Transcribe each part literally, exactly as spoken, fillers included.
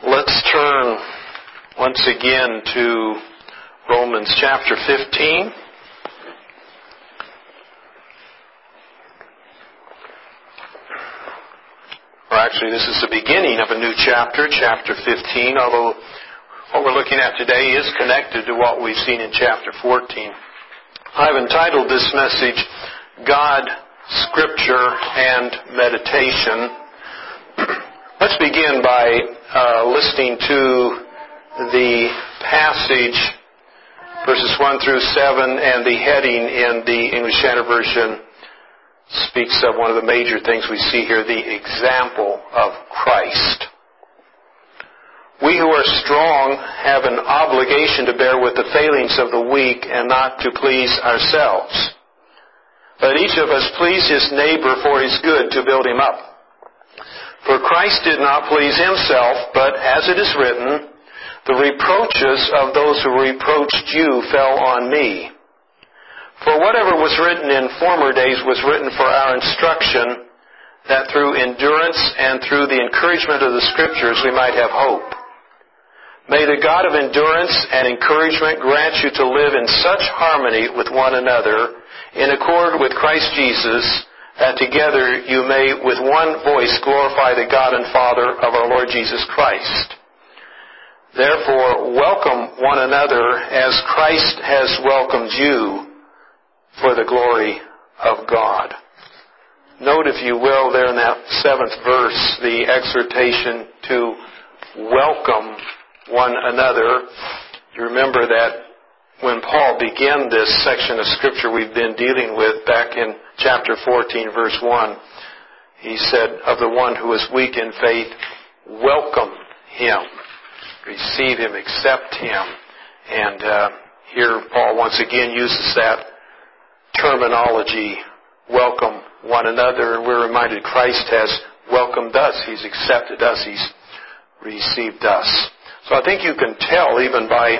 Let's turn once again to Romans chapter fifteen. Or actually, this is the beginning of a new chapter, chapter fifteen, although what we're looking at today is connected to what we've seen in chapter fourteen. I've entitled this message, God, Scripture, and Meditation. Let's begin by uh, listening to the passage, verses one through seven, and the heading in the English Standard Version speaks of one of the major things we see here, the example of Christ. We who are strong have an obligation to bear with the failings of the weak and not to please ourselves. Let each of us please his neighbor for his good, to build him up. For Christ did not please himself, but as it is written, the reproaches of those who reproached you fell on me. For whatever was written in former days was written for our instruction, that through endurance and through the encouragement of the Scriptures we might have hope. May the God of endurance and encouragement grant you to live in such harmony with one another, in accord with Christ Jesus, that together you may with one voice glorify the God and Father of our Lord Jesus Christ. Therefore, welcome one another as Christ has welcomed you for the glory of God. Note, if you will, there in that seventh verse, the exhortation to welcome one another. You remember that when Paul began this section of Scripture we've been dealing with back in chapter fourteen, verse one, he said, of the one who is weak in faith, welcome him. Receive him, accept him. And uh, here Paul once again uses that terminology, welcome one another. And we're reminded Christ has welcomed us. He's accepted us. He's received us. So I think you can tell even by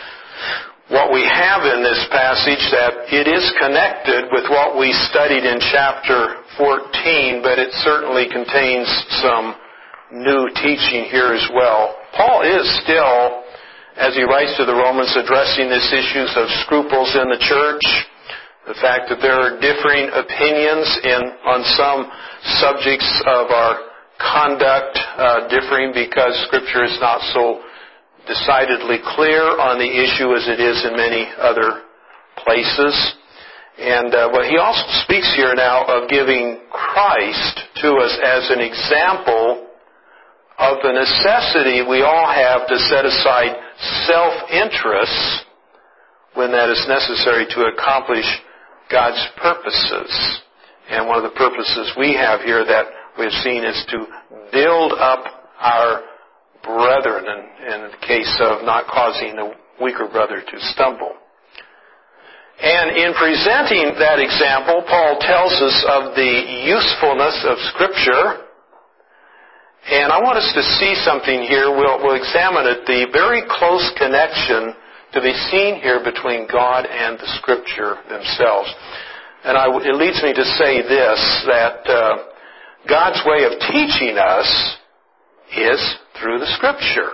what we have in this passage that it is connected with what we studied in chapter fourteen, but it certainly contains some new teaching here as well. Paul is still, as he writes to the Romans, addressing these issues of scruples in the church, the fact that there are differing opinions in on some subjects of our conduct, uh, differing because Scripture is not so decidedly clear on the issue as it is in many other places. And uh, but he also speaks here now of giving Christ to us as an example of the necessity we all have to set aside self-interest when that is necessary to accomplish God's purposes. And one of the purposes we have here that we've seen is to build up our brethren, in, in the case of not causing the weaker brother to stumble. And in presenting that example, Paul tells us of the usefulness of Scripture. And I want us to see something here. We'll, we'll examine it, the very close connection to be seen here between God and the Scripture themselves. And I, it leads me to say this, that uh, God's way of teaching us is through the Scripture.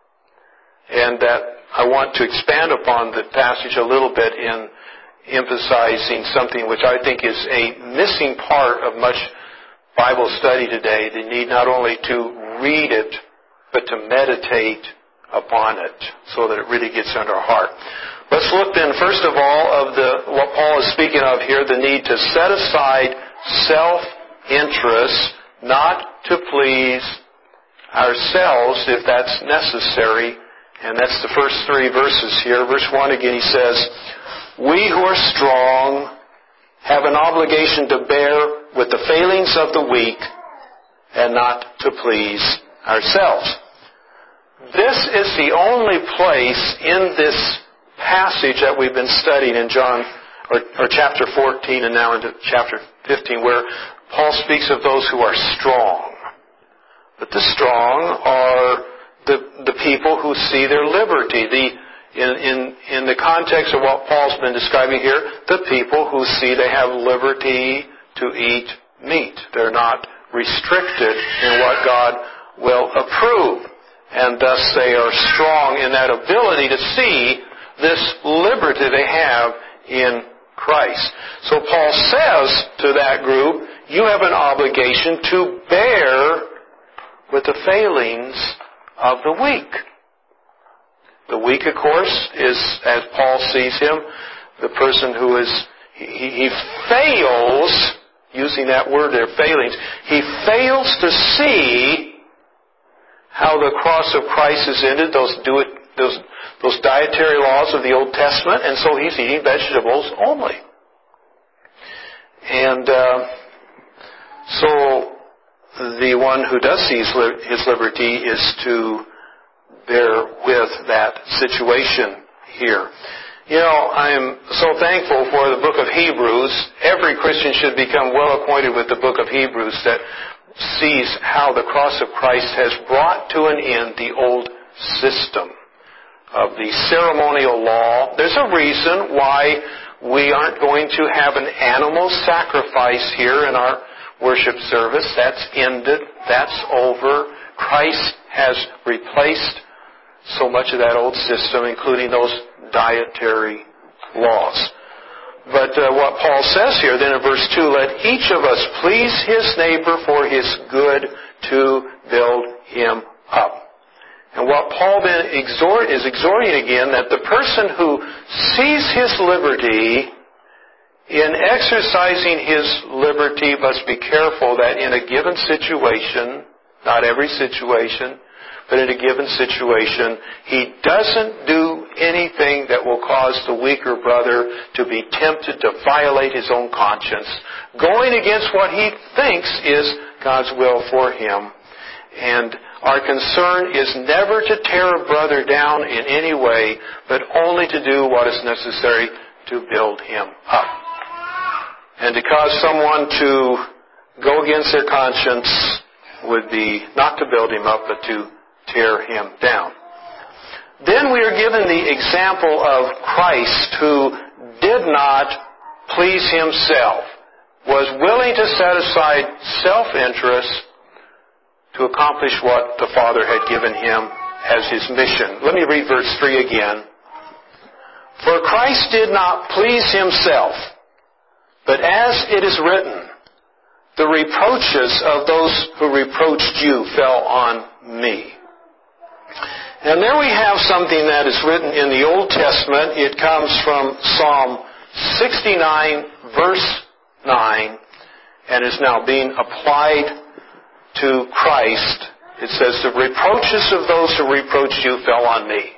And that I want to expand upon the passage a little bit in emphasizing something which I think is a missing part of much Bible study today. They need not only to read it, but to meditate upon it so that it really gets under our heart. Let's look then, first of all, of the what Paul is speaking of here, the need to set aside self-interest, not to please ourselves if that's necessary. And that's the first three verses here. Verse one again, he says, we who are strong have an obligation to bear with the failings of the weak and not to please ourselves. This is the only place in this passage that we've been studying in John, or, or chapter fourteen and now into chapter fifteen, where Paul speaks of those who are strong. But the strong are the, the people who see their liberty. The, in, in, in the context of what Paul's been describing here, the people who see they have liberty to eat meat. They're not restricted in what God will approve. and thus they are strong in that ability to see this liberty they have in Christ. So Paul says to that group, you have an obligation to bear with the failings of the weak. The weak, of course, is, as Paul sees him, the person who is, he, he fails, using that word there, failings, he fails to see how the cross of Christ is ended, those do it, those, those dietary laws of the Old Testament, and so he's eating vegetables only. And uh, so the one who does see his liberty is to bear with that situation here. You know, I'm so thankful for the book of Hebrews. Every Christian should become well acquainted with the book of Hebrews that sees how the cross of Christ has brought to an end the old system of the ceremonial law. There's a reason why we aren't going to have an animal sacrifice here in our worship service. That's ended. That's over. Christ has replaced so much of that old system, including those dietary laws. But uh, what Paul says here then in verse two, let each of us please his neighbor for his good to build him up. And what Paul then exhort, is exhorting again, that the person who sees his liberty, in exercising his liberty, must be careful that in a given situation, not every situation, but in a given situation, he doesn't do anything that will cause the weaker brother to be tempted to violate his own conscience, going against what he thinks is God's will for him. And our concern is never to tear a brother down in any way, but only to do what is necessary to build him up. And to cause someone to go against their conscience would be not to build him up, but to tear him down. Then we are given the example of Christ, who did not please himself, was willing to set aside self-interest to accomplish what the Father had given him as his mission. Let me read verse three again. For Christ did not please himself, but as it is written, the reproaches of those who reproached you fell on me. And there we have something that is written in the Old Testament. It comes from Psalm sixty-nine, verse nine, and is now being applied to Christ. It says, the reproaches of those who reproached you fell on me.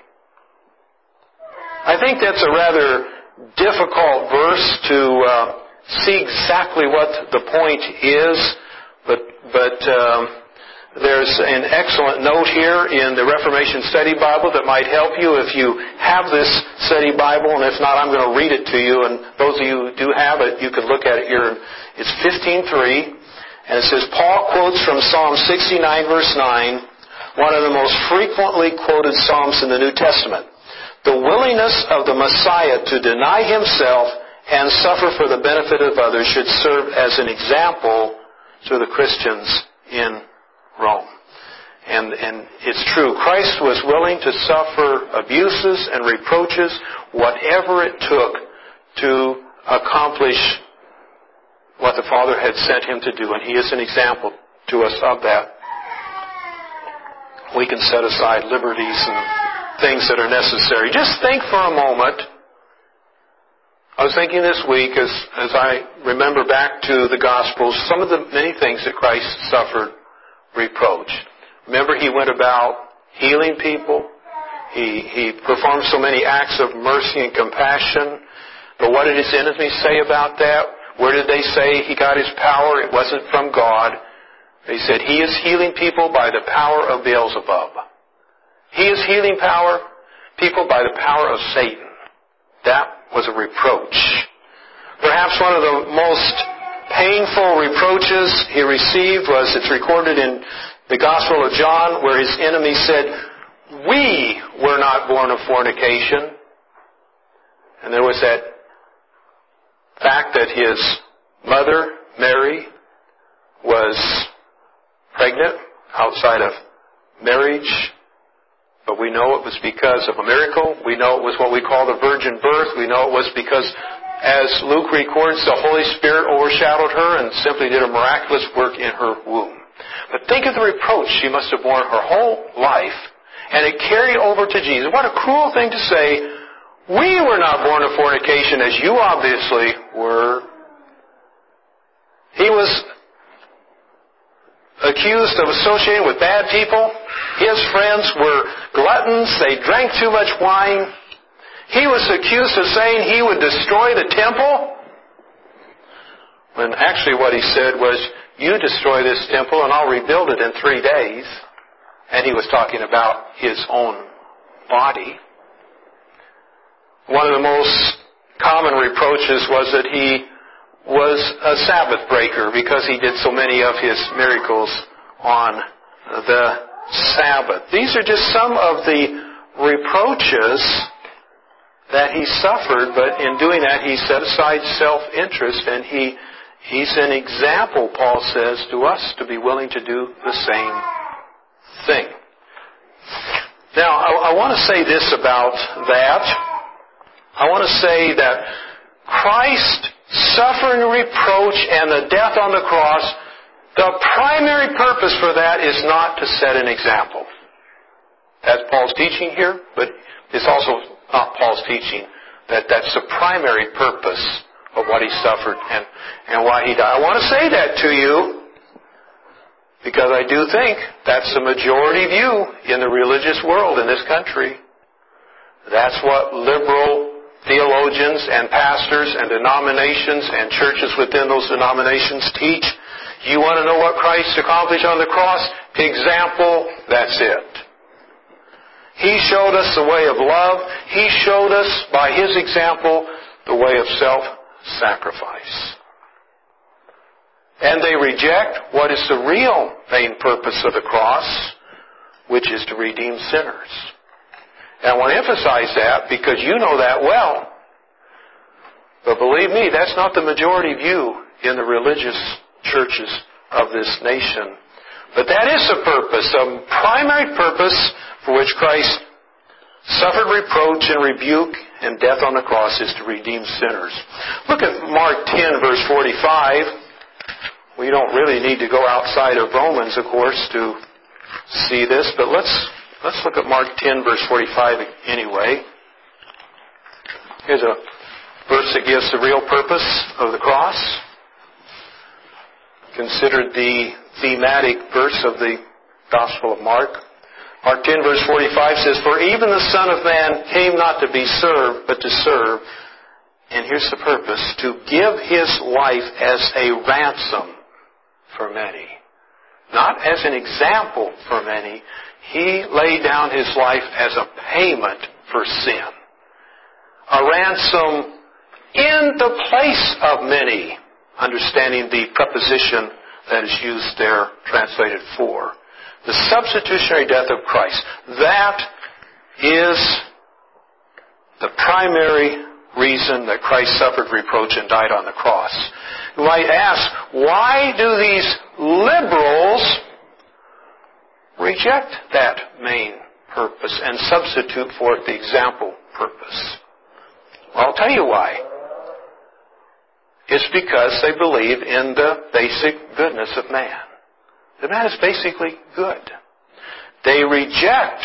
I think that's a rather difficult verse to uh, see exactly what the point is, but but um, there's an excellent note here in the Reformation Study Bible that might help you if you have this study Bible, and if not, I'm going to read it to you, and those of you who do have it, you can look at it here. It's fifteen three, and it says, Paul quotes from Psalm sixty-nine, verse nine, one of the most frequently quoted Psalms in the New Testament. The willingness of the Messiah to deny himself and suffer for the benefit of others should serve as an example to the Christians in Rome. And, and it's true. Christ was willing to suffer abuses and reproaches, whatever it took to accomplish what the Father had sent him to do. And he is an example to us of that. We can set aside liberties and things that are necessary. Just think for a moment. I was thinking this week as, as I remember back to the Gospels, some of the many things that Christ suffered reproach. Remember, he went about healing people. He, he performed so many acts of mercy and compassion. But what did his enemies say about that? Where did they say he got his power? It wasn't from God. They said, he is healing people by the power of Beelzebub. He is healing power, people by the power of Satan. That was a reproach. Perhaps one of the most painful reproaches he received was, it's recorded in the Gospel of John, where his enemies said, we were not born of fornication. And there was that fact that his mother, Mary, was pregnant outside of marriage. But we know it was because of a miracle. We know it was what we call the virgin birth. We know it was because, as Luke records, the Holy Spirit overshadowed her and simply did a miraculous work in her womb. But think of the reproach she must have borne her whole life, and it carried over to Jesus. What a cruel thing to say. We were not born of fornication, as you obviously were. He was accused of associating with bad people. His friends were gluttons. They drank too much wine. He was accused of saying he would destroy the temple, when actually what he said was, you destroy this temple and I'll rebuild it in three days. And he was talking about his own body. One of the most common reproaches was that he was a Sabbath breaker because he did so many of his miracles on the Sabbath. These are just some of the reproaches that he suffered, but in doing that he set aside self-interest, and he he's an example, Paul says, to us to be willing to do the same thing. Now, I, I want to say this about that. I want to say that Christ suffering reproach and the death on the cross, the primary purpose for that is not to set an example. That's Paul's teaching here, but it's also not Paul's teaching that that's the primary purpose of what he suffered and, and why he died. I want to say that to you because I do think that's the majority view in the religious world in this country. That's what liberal theologians and pastors and denominations and churches within those denominations teach. You want to know what Christ accomplished on the cross? Example, that's it. He showed us the way of love. He showed us, by His example, the way of self-sacrifice. And they reject what is the real main purpose of the cross, which is to redeem sinners. And I want to emphasize that because you know that well. But believe me, that's not the majority view in the religious churches of this nation. But that is the purpose, the primary purpose for which Christ suffered reproach and rebuke and death on the cross is to redeem sinners. Look at Mark ten, verse forty-five. We don't really need to go outside of Romans, of course, to see this, but let's Let's look at Mark ten, verse forty-five anyway. Here's a verse that gives the real purpose of the cross. Consider the thematic verse of the Gospel of Mark. Mark ten, verse forty-five says, for even the Son of Man came not to be served, but to serve. And here's the purpose, to give His life as a ransom for many. Not as an example for many. He laid down His life as a payment for sin. A ransom in the place of many, understanding the preposition that is used there, translated for. The substitutionary death of Christ. That is the primary reason that Christ suffered reproach and died on the cross. You might ask, why do these liberals reject that main purpose and substitute for it the example purpose? Well, I'll tell you why. It's because they believe in the basic goodness of man. The man is basically good. They reject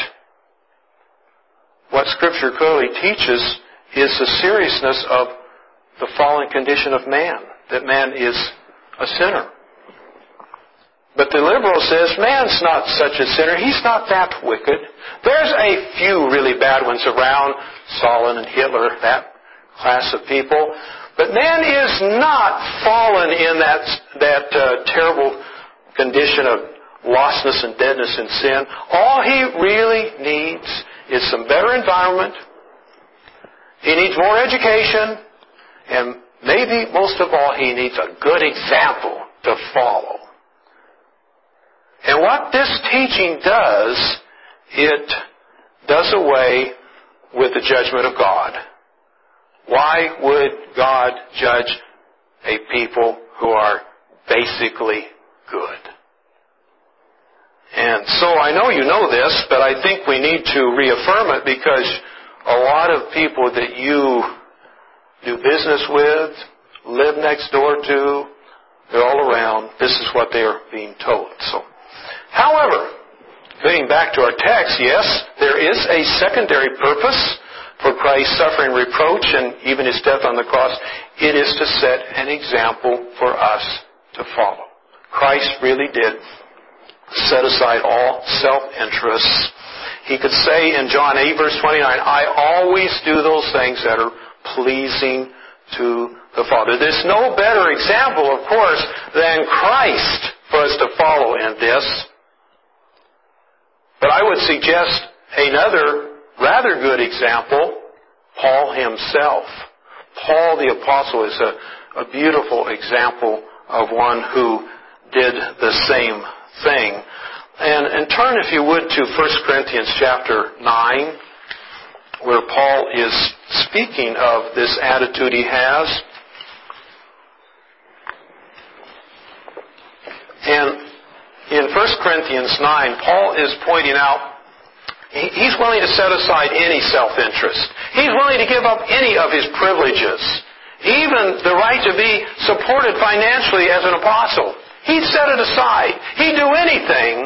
what Scripture clearly teaches is the seriousness of the fallen condition of man, that man is a sinner. But the liberal says, man's not such a sinner. He's not that wicked. There's a few really bad ones around, Stalin and Hitler, that class of people. But man is not fallen in that, that uh, terrible condition of lostness and deadness in sin. All he really needs is some better environment. He needs more education. And maybe most of all, he needs a good example to follow. And what this teaching does, it does away with the judgment of God. Why would God judge a people who are basically good? And And so I know you know this, but I think we need to reaffirm it because a lot of people that you do business with, live next door to, they're all around, this is what they are being told. So, however, getting back to our text, yes, there is a secondary purpose for Christ's suffering reproach and even His death on the cross. It is to set an example for us to follow. Christ really did set aside all self-interests. He could say in John eight, verse twenty-nine, I always do those things that are pleasing to the Father. There's no better example, of course, than Christ for us to follow in this. But I would suggest another rather good example, Paul himself. Paul the Apostle is a, a beautiful example of one who did the same thing. And, and turn, if you would, to First Corinthians chapter nine, where Paul is speaking of this attitude he has. And in First Corinthians nine, Paul is pointing out he's willing to set aside any self-interest. He's willing to give up any of his privileges, even the right to be supported financially as an apostle. He'd set it aside. He'd do anything,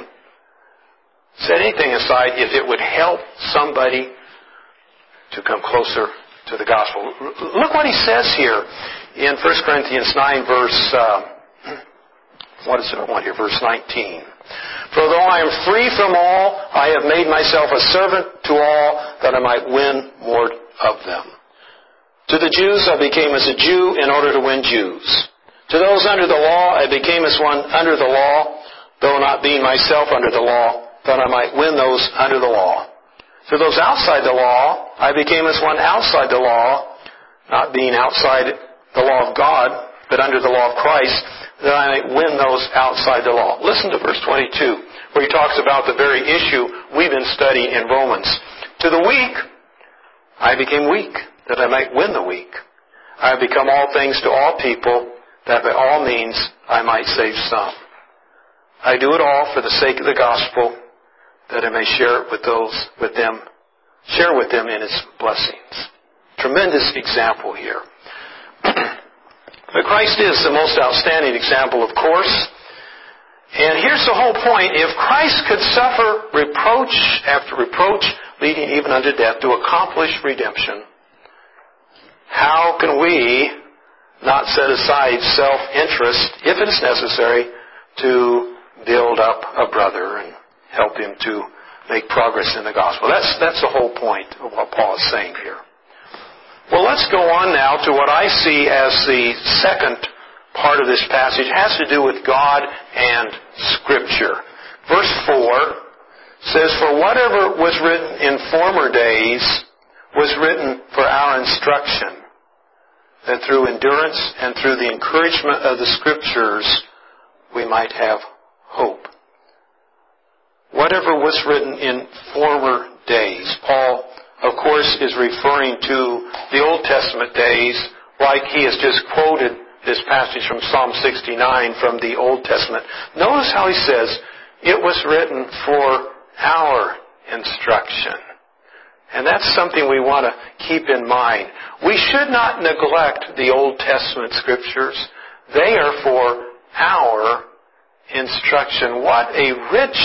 set anything aside if it would help somebody to come closer to the gospel. Look what he says here in First Corinthians nine, verse, uh, what is it I want here? Verse nineteen. For though I am free from all, I have made myself a servant to all, that I might win more of them. To the Jews I became as a Jew in order to win Jews. To those under the law I became as one under the law, though not being myself under the law, that I might win those under the law. To those outside the law I became as one outside the law, not being outside the law of God, but under the law of Christ, that I might win those outside the law. Listen to verse twenty-two, where he talks about the very issue we've been studying in Romans. To the weak, I became weak, that I might win the weak. I have become all things to all people, that by all means I might save some. I do it all for the sake of the gospel, that I may share it with those, with them, share with them in its blessings. Tremendous example here. But Christ is the most outstanding example, of course. And here's the whole point. If Christ could suffer reproach after reproach, leading even unto death, to accomplish redemption, how can we not set aside self-interest, if it is necessary, to build up a brother and help him to make progress in the gospel? That's, that's the whole point of what Paul is saying here. Well, let's go on now to what I see as the second part of this passage. It has to do with God and Scripture. Verse four says, For whatever was written in former days was written for our instruction, that through endurance and through the encouragement of the Scriptures we might have hope. Whatever was written in former days. Paul, of course, is referring to the Old Testament days, like he has just quoted this passage from Psalm sixty-nine from the Old Testament. Notice how he says, it was written for our instruction. And that's something we want to keep in mind. We should not neglect the Old Testament Scriptures. They are for our instruction. What a rich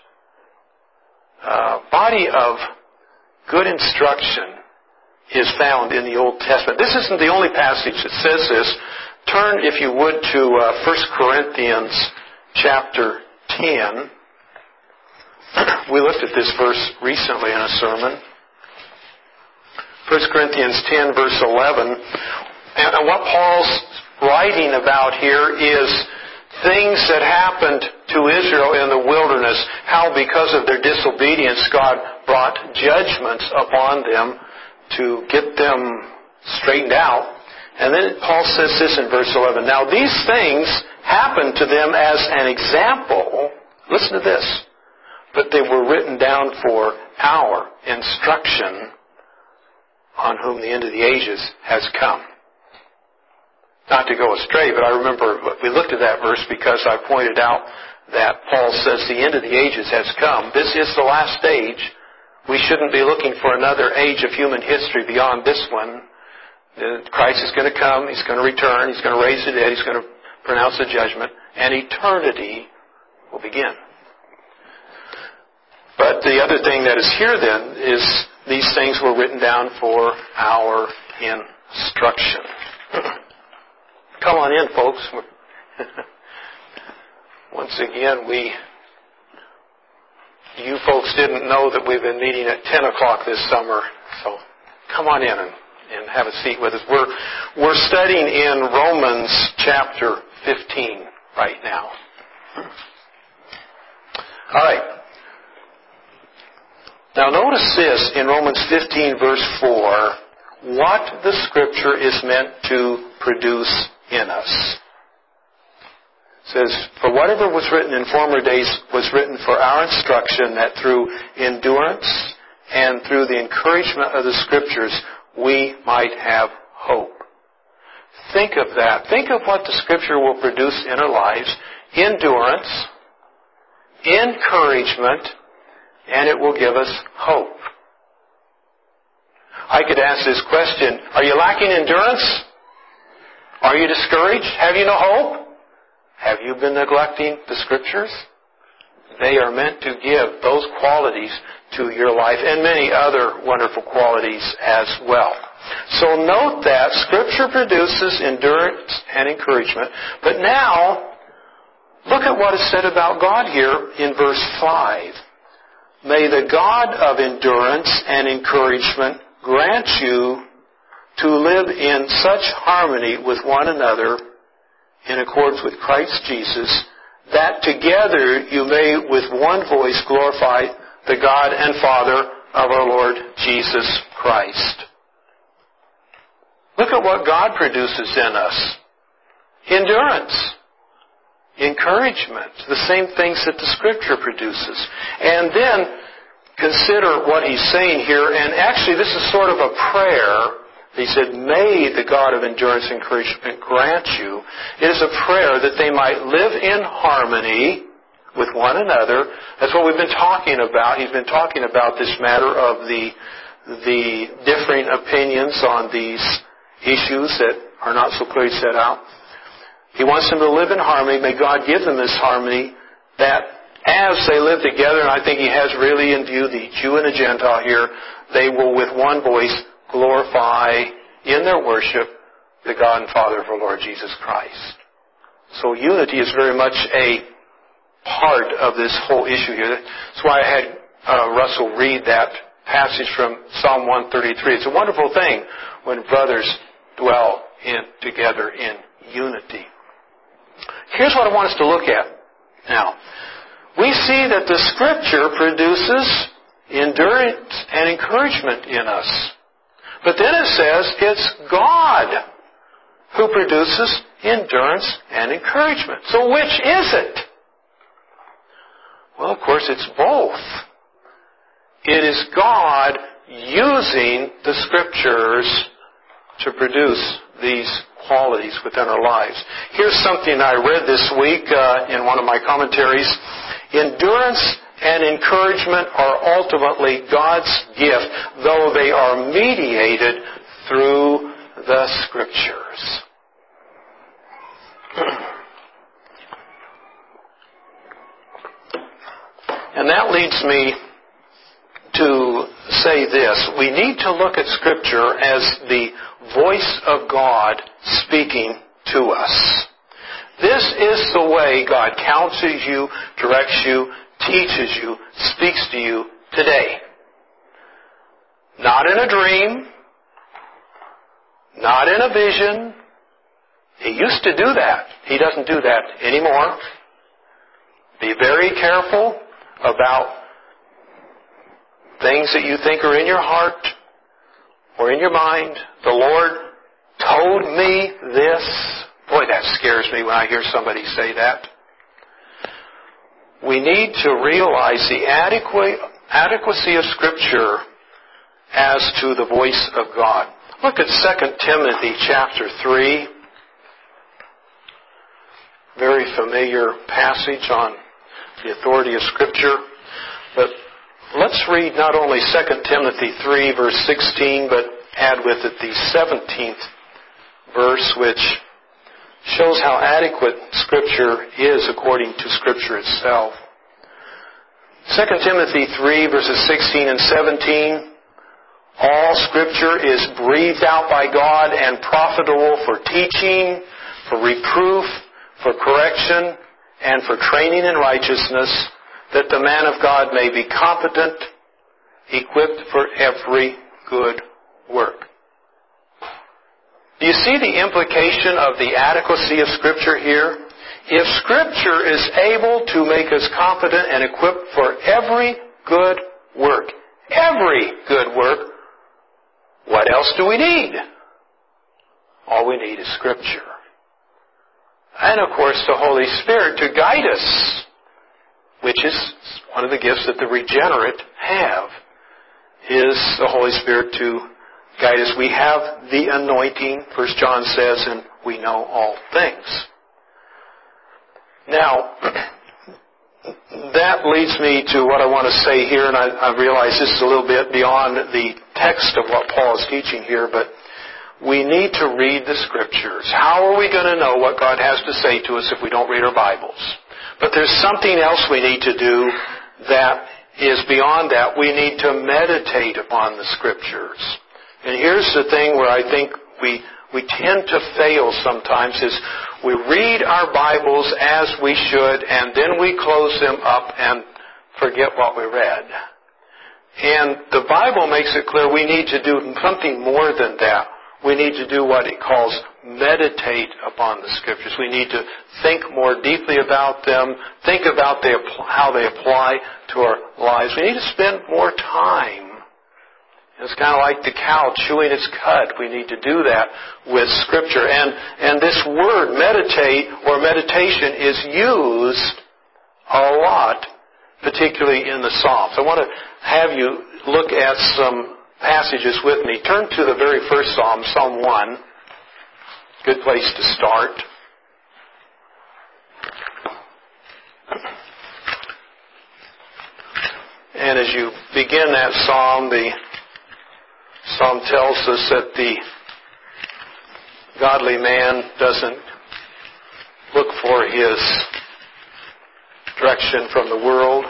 uh, body of good instruction is found in the Old Testament. This isn't the only passage that says this. Turn, if you would, to uh, First Corinthians chapter ten. We looked at this verse recently in a sermon. First Corinthians ten, verse eleven. And what Paul's writing about here is things that happened to Israel in the wilderness, how because of their disobedience God brought judgments upon them to get them straightened out. And then Paul says this in verse eleven. Now these things happened to them as an example. Listen to this. But they were written down for our instruction, on whom the end of the ages has come. Not to go astray, but I remember we looked at that verse because I pointed out that Paul says the end of the ages has come. This is the last age. We shouldn't be looking for another age of human history beyond this one. Christ is going to come. He's going to return. He's going to raise the dead. He's going to pronounce the judgment. And eternity will begin. But the other thing that is here then is these things were written down for our instruction. Come on in, folks. Once again, we, you folks didn't know that we've been meeting at ten o'clock this summer. So come on in and, and have a seat with us. We're, we're studying in Romans chapter fifteen right now. All right. Now notice this in Romans fifteen verse four, what the Scripture is meant to produce in us. It says, for whatever was written in former days was written for our instruction, that through endurance and through the encouragement of the Scriptures we might have hope. Think of that. Think of what the Scripture will produce in our lives. Endurance, encouragement, and it will give us hope. I could ask this question, are you lacking endurance? Are you discouraged? Have you no hope? Have you been neglecting the Scriptures? They are meant to give those qualities to your life and many other wonderful qualities as well. So note that Scripture produces endurance and encouragement. But now, look at what is said about God here in verse five. May the God of endurance and encouragement grant you to live in such harmony with one another in accordance with Christ Jesus, that together you may with one voice glorify the God and Father of our Lord Jesus Christ. Look at what God produces in us. Endurance. Encouragement. The same things that the Scripture produces. And then consider what he's saying here. And actually this is sort of a prayer. He said, may the God of endurance and encouragement grant you. It is a prayer that they might live in harmony with one another. That's what we've been talking about. He's been talking about this matter of the, the differing opinions on these issues that are not so clearly set out. He wants them to live in harmony. May God give them this harmony that as they live together, and I think he has really in view the Jew and the Gentile here, they will with one voice glorify in their worship the God and Father of our Lord Jesus Christ. So unity is very much a part of this whole issue here. That's why I had uh, Russell read that passage from Psalm one thirty-three. It's a wonderful thing when brothers dwell in, together in unity. Here's what I want us to look at now. We see that the Scripture produces endurance and encouragement in us. But then it says it's God who produces endurance and encouragement. So which is it? Well, of course, it's both. It is God using the Scriptures to produce these qualities within our lives. Here's something I read this week uh, in one of my commentaries. Endurance and encouragement are ultimately God's gift, though they are mediated through the Scriptures. And that leads me to say this. We need to look at Scripture as the voice of God speaking to us. This is the way God counsels you, directs you, teaches you, speaks to you today. Not in a dream, not in a vision. He used to do that. He doesn't do that anymore. Be very careful about things that you think are in your heart or in your mind. The Lord told me this. Boy, that scares me when I hear somebody say that. We need to realize the adequate, adequacy of Scripture as to the voice of God. Look at Second Timothy chapter three. Very familiar passage on the authority of Scripture. But let's read not only Second Timothy three, verse sixteen, but add with it the seventeenth verse, which shows how adequate Scripture is according to Scripture itself. Second Timothy three, verses sixteen and seventeen, all Scripture is breathed out by God and profitable for teaching, for reproof, for correction, and for training in righteousness, that the man of God may be competent, equipped for every good work. Do you see the implication of the adequacy of Scripture here? If Scripture is able to make us competent and equipped for every good work, every good work, what else do we need? All we need is Scripture. And of course the Holy Spirit to guide us, which is one of the gifts that the regenerate have, is the Holy Spirit to guide us. We have the anointing, First John says, and we know all things. Now, that leads me to what I want to say here, and I, I realize this is a little bit beyond the text of what Paul is teaching here, but we need to read the Scriptures. How are we going to know what God has to say to us if we don't read our Bibles? But there's something else we need to do that is beyond that. We need to meditate upon the Scriptures. And here's the thing where I think we we tend to fail sometimes is we read our Bibles as we should, and then we close them up and forget what we read. And the Bible makes it clear we need to do something more than that. We need to do what it calls meditate upon the Scriptures. We need to think more deeply about them, think about the, how they apply to our lives. We need to spend more time. It's kind of like the cow chewing its cud. We need to do that with Scripture. And, and this word, meditate, or meditation, is used a lot, particularly in the Psalms. I want to have you look at some passages with me. Turn to the very first Psalm, Psalm one. Good place to start. And as you begin that psalm, the Psalm tells us that the godly man doesn't look for his direction from the world.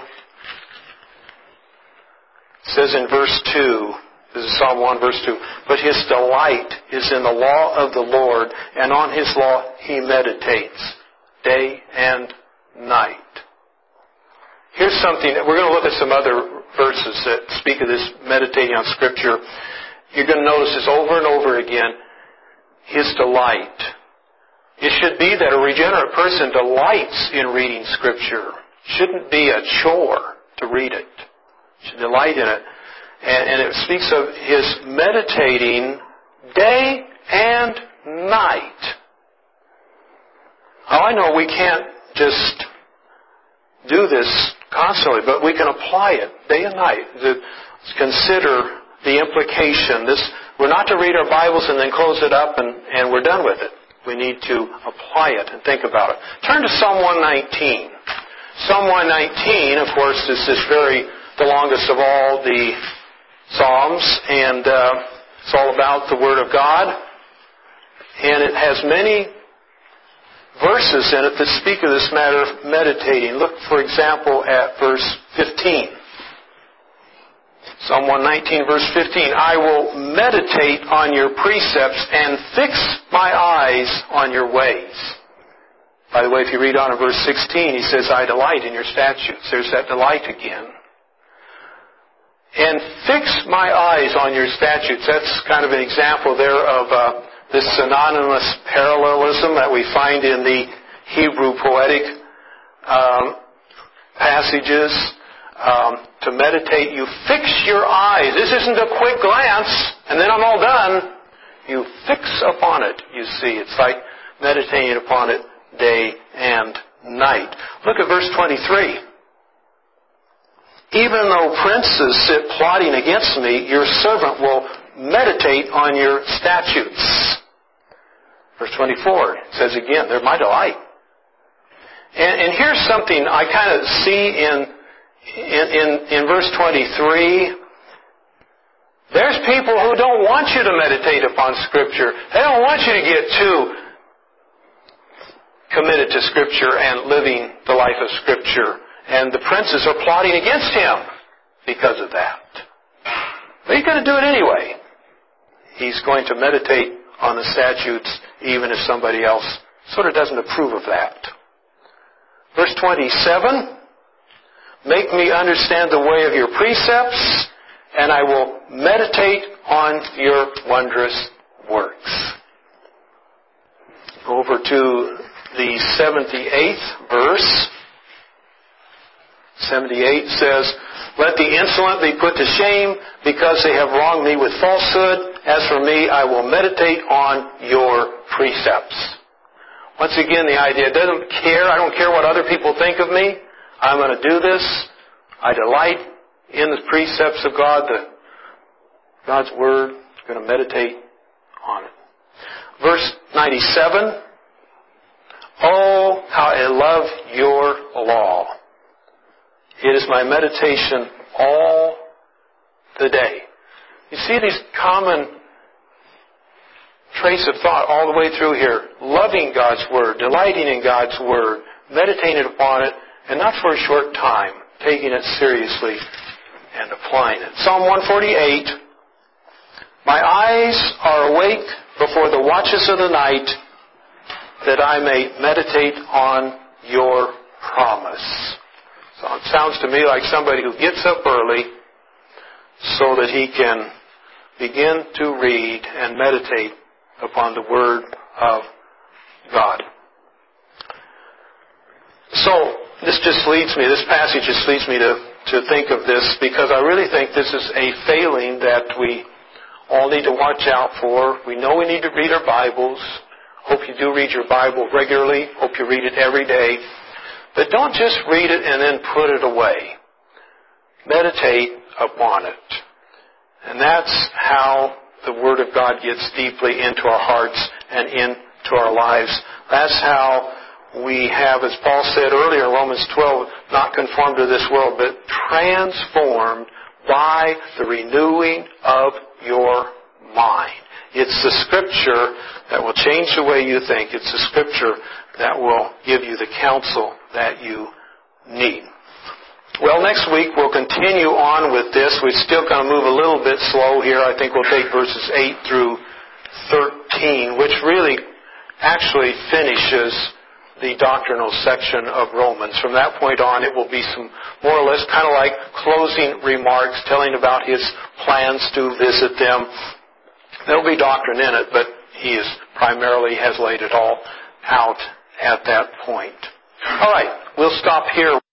It says in verse two, this is Psalm one, verse two, but his delight is in the law of the Lord, and on his law he meditates day and night. Here's something that we're going to look at some other verses that speak of this meditating on Scripture. You're going to notice this over and over again. His delight. It should be that a regenerate person delights in reading Scripture. It shouldn't be a chore to read it. You should delight in it. And, and it speaks of his meditating day and night. Now, I know we can't just do this constantly, but we can apply it day and night. To consider the implication. This, we're not to read our Bibles and then close it up and, and we're done with it. We need to apply it and think about it. Turn to Psalm one nineteen. Psalm one nineteen, of course, is this very, the longest of all the Psalms, and uh, it's all about the Word of God. And it has many verses in it that speak of this matter of meditating. Look, for example, at verse fifteen. Psalm one nineteen, verse fifteen, I will meditate on your precepts and fix my eyes on your ways. By the way, if you read on in verse sixteen, he says, I delight in your statutes. There's that delight again. And fix my eyes on your statutes. That's kind of an example there of uh, this synonymous parallelism that we find in the Hebrew poetic um, passages. Um, to meditate, you fix your eyes. This isn't a quick glance, and then I'm all done. You fix upon it, you see. It's like meditating upon it day and night. Look at verse twenty-three. Even though princes sit plotting against me, your servant will meditate on your statutes. Verse twenty-four says again, they're my delight. And, and here's something I kind of see in, in, in, in verse twenty-three. There's people who don't want you to meditate upon Scripture. They don't want you to get too committed to Scripture and living the life of Scripture. And the princes are plotting against him because of that. But he's going to do it anyway. He's going to meditate on the statutes even if somebody else sort of doesn't approve of that. Verse twenty-seven, make me understand the way of your precepts, and I will meditate on your wondrous works. Over to the seventy-eighth verse. seventy-eight says, let the insolent be put to shame because they have wronged me with falsehood. As for me, I will meditate on your precepts. Once again, the idea doesn't care. I don't care what other people think of me. I'm going to do this. I delight in the precepts of God, the, God's Word. I'm going to meditate on it. Verse ninety-seven, oh, how I love your law. It is my meditation all the day. You see these common trace of thought all the way through here. Loving God's Word, delighting in God's Word, meditating upon it, and not for a short time, taking it seriously and applying it. Psalm one forty-eight, my eyes are awake before the watches of the night, that I may meditate on your promise. So it sounds to me like somebody who gets up early so that he can begin to read and meditate upon the Word of God. So this just leads me, this passage just leads me to, to think of this, because I really think this is a failing that we all need to watch out for. We know we need to read our Bibles. Hope you do read your Bible regularly. Hope you read it every day. But don't just read it and then put it away. Meditate upon it. And that's how the Word of God gets deeply into our hearts and into our lives. That's how we have, as Paul said earlier in Romans twelve, not conformed to this world, but transformed by the renewing of your mind. It's the Scripture that will change the way you think. It's the Scripture that will give you the counsel that you need. Well, next week we'll continue on with this. We're still going to move a little bit slow here. I think we'll take verses eight through thirteen, which really actually finishes the doctrinal section of Romans. From that point on, it will be some more or less kind of like closing remarks, telling about his plans to visit them. There will be doctrine in it, but he is primarily has laid it all out at that point. All right, we'll stop here.